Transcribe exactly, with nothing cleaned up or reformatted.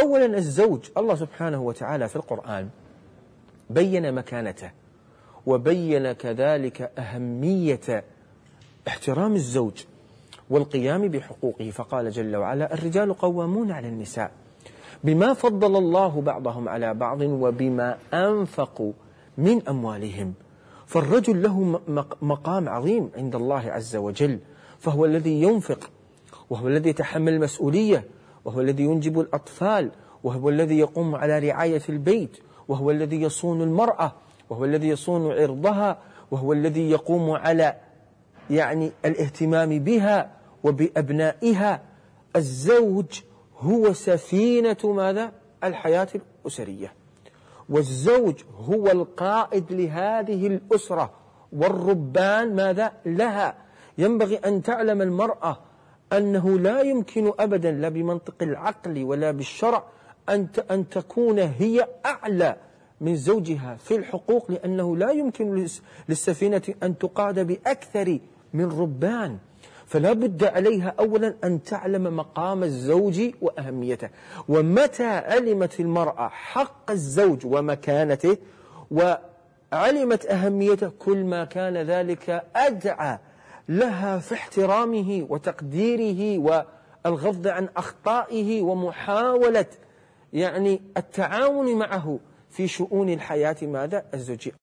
أولا الزوج، الله سبحانه وتعالى في القرآن بين مكانته وبين كذلك أهمية احترام الزوج والقيام بحقوقه، فقال جل وعلا: الرجال قوامون على النساء بما فضل الله بعضهم على بعض وبما أنفقوا من أموالهم. فالرجل له مقام عظيم عند الله عز وجل، فهو الذي ينفق، وهو الذي يتحمل المسؤولية، وهو الذي ينجب الأطفال، وهو الذي يقوم على رعاية البيت، وهو الذي يصون المرأة، وهو الذي يصون عرضها، وهو الذي يقوم على يعني الاهتمام بها وبأبنائها. الزوج هو سفينة ماذا؟ الحياة الأسرية، والزوج هو القائد لهذه الأسرة والربان ماذا؟ لها. ينبغي أن تعلم المرأة أنه لا يمكن أبدا لا بمنطق العقل ولا بالشرع أن أن تكون هي أعلى من زوجها في الحقوق، لأنه لا يمكن للسفينة أن تقاد بأكثر من ربان. فلا بد عليها أولا أن تعلم مقام الزوج وأهميته. ومتى علمت المرأة حق الزوج ومكانته وعلمت أهميته، كل ما كان ذلك أدعى لها في احترامه وتقديره والغض عن أخطائه ومحاولة يعني التعاون معه في شؤون الحياة ماذا؟ الزوجية.